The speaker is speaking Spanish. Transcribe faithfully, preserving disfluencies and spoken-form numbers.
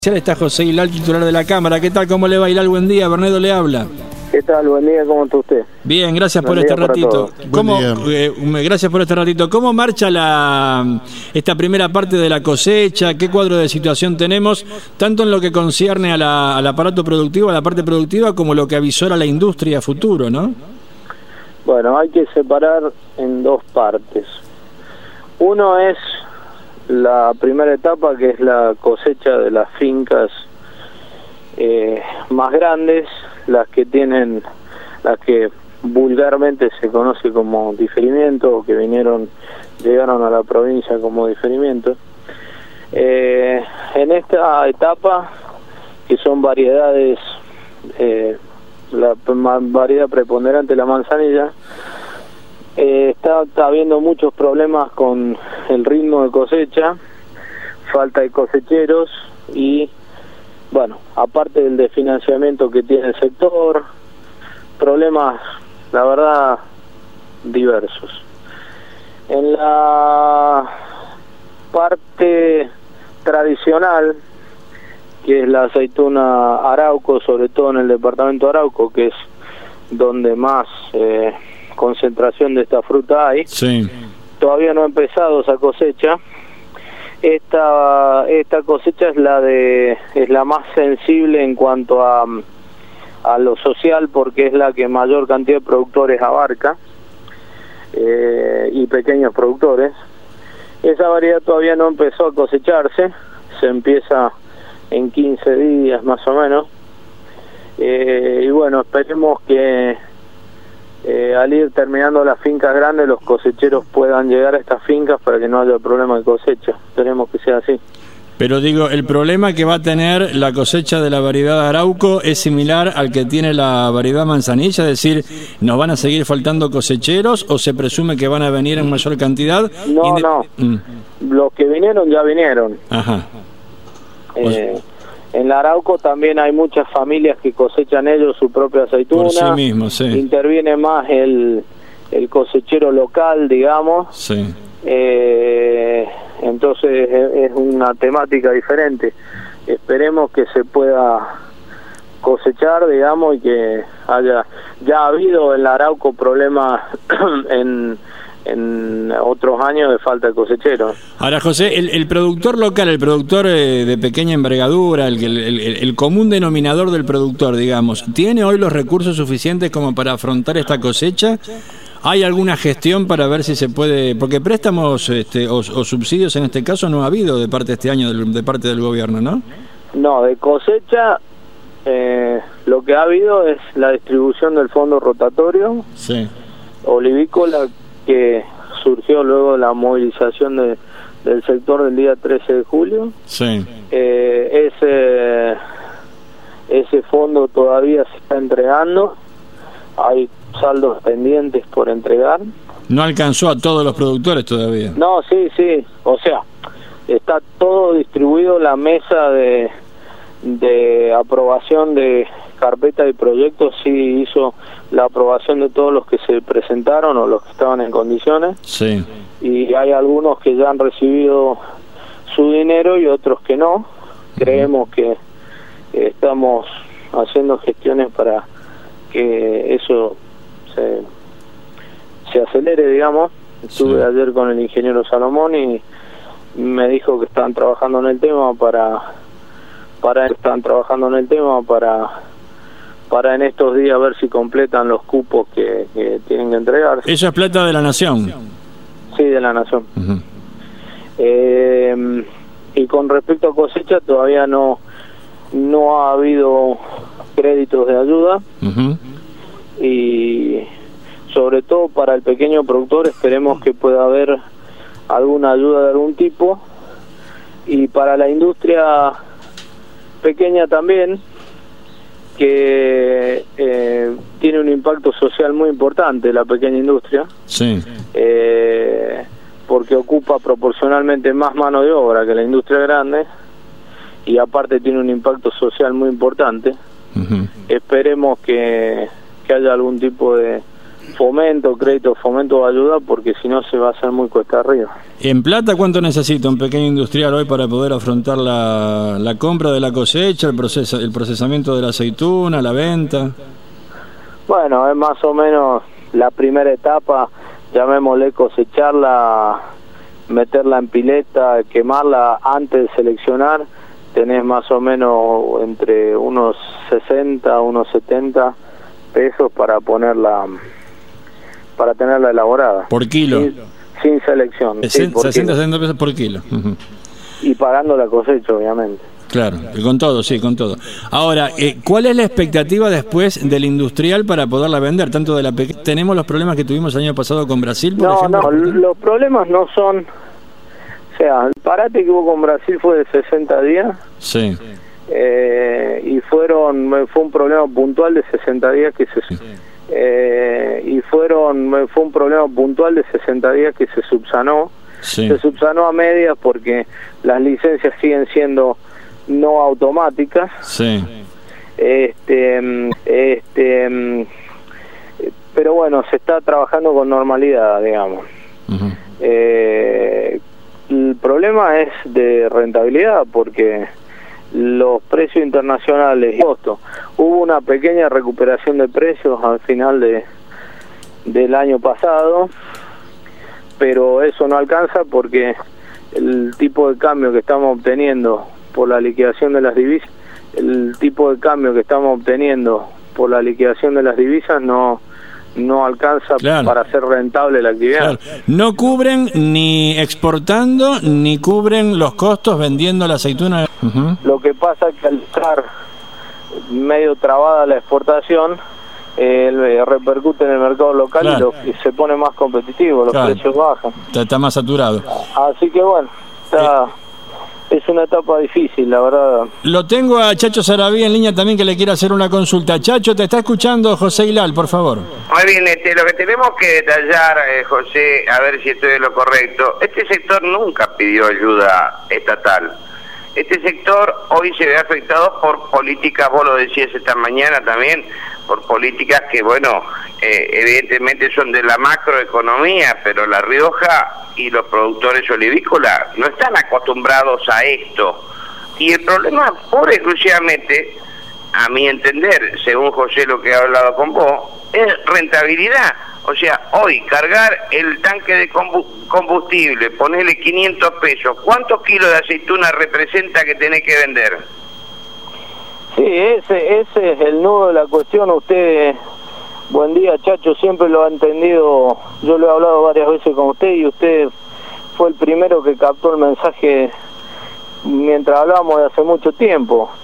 Está José Hilal, titular de la Cámara. ¿Qué tal? ¿Cómo le va, Hilal? Buen día, Bernedo le habla. ¿Qué tal? Buen día, ¿cómo está usted? Bien, gracias por Buen este día para ratito. todos. ¿Cómo, eh, gracias por este ratito. ¿Cómo marcha la esta primera parte de la cosecha? ¿Qué cuadro de situación tenemos? Tanto en lo que concierne a la, al aparato productivo, a la parte productiva, como lo que avisora la industria a futuro, ¿no? Bueno, hay que separar en dos partes. Uno es la primera etapa, que es la cosecha de las fincas eh, más grandes, las que tienen, las que vulgarmente se conoce como diferimiento, o que vinieron, llegaron a la provincia como diferimiento. Eh, en esta etapa, que son variedades, eh, la variedad preponderante, la manzanilla, Eh, está, está habiendo muchos problemas con el ritmo de cosecha, falta de cosecheros y, bueno, aparte del desfinanciamiento que tiene el sector, problemas, la verdad, diversos. En la parte tradicional, que es la aceituna Arauco, sobre todo en el departamento de Arauco, que es donde más eh, concentración de esta fruta hay, sí. Todavía no ha empezado esa cosecha. Esta esta cosecha es la de es la más sensible en cuanto a a lo social, porque es la que mayor cantidad de productores abarca, eh, y pequeños productores. Esa variedad todavía no empezó a cosecharse, se empieza en quince días más o menos, eh, y bueno, esperemos que Eh, al ir terminando las fincas grandes, los cosecheros puedan llegar a estas fincas para que no haya problema de cosecha. Esperemos que sea así. Pero digo, el problema que va a tener la cosecha de la variedad Arauco es similar al que tiene la variedad manzanilla, es decir, ¿nos van a seguir faltando cosecheros o se presume que van a venir en mayor cantidad? No, Inde- no. Mm. Los que vinieron ya vinieron. Ajá. Eh, en la Arauco también hay muchas familias que cosechan ellos su propia aceituna. Por sí mismo, sí. Interviene más el, el cosechero local, digamos. Sí. Eh, entonces es, es una temática diferente. Esperemos que se pueda cosechar, digamos, y que haya, ya ha habido en la Arauco problemas en, en otros años de falta de cosecheros. Ahora, José, el, el productor local, el productor eh, de pequeña envergadura, el, el, el, el común denominador del productor, digamos, ¿tiene hoy los recursos suficientes como para afrontar esta cosecha? ¿Hay alguna gestión para ver si se puede...? Porque préstamos este, o, o subsidios en este caso no ha habido de parte este año, de, de parte del gobierno, ¿no? No, de cosecha eh, lo que ha habido es la distribución del fondo rotatorio Sí. olivícola, que surgió luego de la movilización de, del sector del día trece de julio. Sí. Eh, ese, ese fondo todavía se está entregando, hay saldos pendientes por entregar. No alcanzó a todos los productores todavía. No, sí, sí, o sea, está todo distribuido, la mesa de, de aprobación de carpeta y proyectos sí hizo la aprobación de todos los que se presentaron o los que estaban en condiciones. Sí. Y hay algunos que ya han recibido su dinero y otros que no. Creemos que eh, estamos haciendo gestiones para que eso se, se acelere, digamos. Estuve Sí. ayer con el ingeniero Salomón y me dijo que están trabajando en el tema para para están trabajando en el tema para para en estos días ver si completan los cupos que, que tienen que entregarse. Eso es plata de la nación. Sí, de la nación. Uh-huh. Eh, y con respecto a cosecha, todavía no no ha habido créditos de ayuda. Uh-huh. Y sobre todo para el pequeño productor esperemos que pueda haber alguna ayuda de algún tipo, y para la industria pequeña también, que eh, tiene un impacto social muy importante, la pequeña industria. Sí. Eh, porque ocupa proporcionalmente más mano de obra que la industria grande, y aparte tiene un impacto social muy importante. Uh-huh. Esperemos que, que haya algún tipo de, fomento, crédito fomento va a ayudar, porque si no se va a hacer muy cuesta arriba. ¿En plata cuánto necesita un pequeño industrial hoy para poder afrontar la, la compra de la cosecha, el, proceso, el procesamiento de la aceituna, la venta? Bueno, es más o menos la primera etapa, llamémosle cosecharla, meterla en pileta, quemarla antes de seleccionar. Tenés más o menos entre unos sesenta, unos setenta pesos para ponerla, para tenerla elaborada. ¿Por kilo? Sin, sin selección. sesenta, sí, setenta pesos por kilo. Uh-huh. Y pagando la cosecha, obviamente. Claro, con todo, sí, con todo. Ahora, eh, ¿cuál es la expectativa después del industrial para poderla vender? Tanto de la pe... ¿Tenemos los problemas que tuvimos el año pasado con Brasil, por no, ejemplo? No, los problemas no son... O sea, el parate que hubo con Brasil fue de sesenta días. Sí. Eh, y fueron... Fue un problema puntual de sesenta días que se... Sí. Eh, y fueron... Fue un problema puntual de sesenta días que se subsanó. Sí. Se subsanó a medias porque las licencias siguen siendo... no automáticas. Sí. Este, este, pero bueno, se está trabajando con normalidad, digamos. Uh-huh. Eh, el problema es de rentabilidad, porque los precios internacionales y costo, hubo una pequeña recuperación de precios al final de del año pasado, pero eso no alcanza porque el tipo de cambio que estamos obteniendo por la liquidación de las divisas, el tipo de cambio que estamos obteniendo por la liquidación de las divisas no no alcanza, claro, para hacer rentable la actividad. Claro. No cubren ni exportando, ni cubren los costos vendiendo la aceituna. Uh-huh. Lo que pasa es que al estar medio trabada la exportación, eh, repercute en el mercado local, claro, y, lo, y se pone más competitivo, los, claro, precios bajan. Está, está más saturado. Así que bueno, está... Eh. Es una etapa difícil, la verdad. Lo tengo a Chacho Sarabí en línea también, que le quiere hacer una consulta. Chacho, te está escuchando José Hilal, por favor. Muy bien, este, lo que tenemos que detallar, eh, José, a ver si estoy en lo correcto. Este sector nunca pidió ayuda estatal. Este sector hoy se ve afectado por políticas, vos lo decías esta mañana también, por políticas que, bueno, eh, evidentemente son de la macroeconomía, pero La Rioja y los productores olivícolas no están acostumbrados a esto. Y el problema, pura y exclusivamente, a mi entender, según José lo que he hablado con vos, es rentabilidad. O sea, hoy cargar el tanque de combustible, ponerle quinientos pesos, ¿cuántos kilos de aceituna representa que tenés que vender? Sí, ese, ese es el nudo de la cuestión. Usted, buen día, Chacho, siempre lo ha entendido. Yo lo he hablado varias veces con usted y usted fue el primero que captó el mensaje mientras hablábamos de hace mucho tiempo.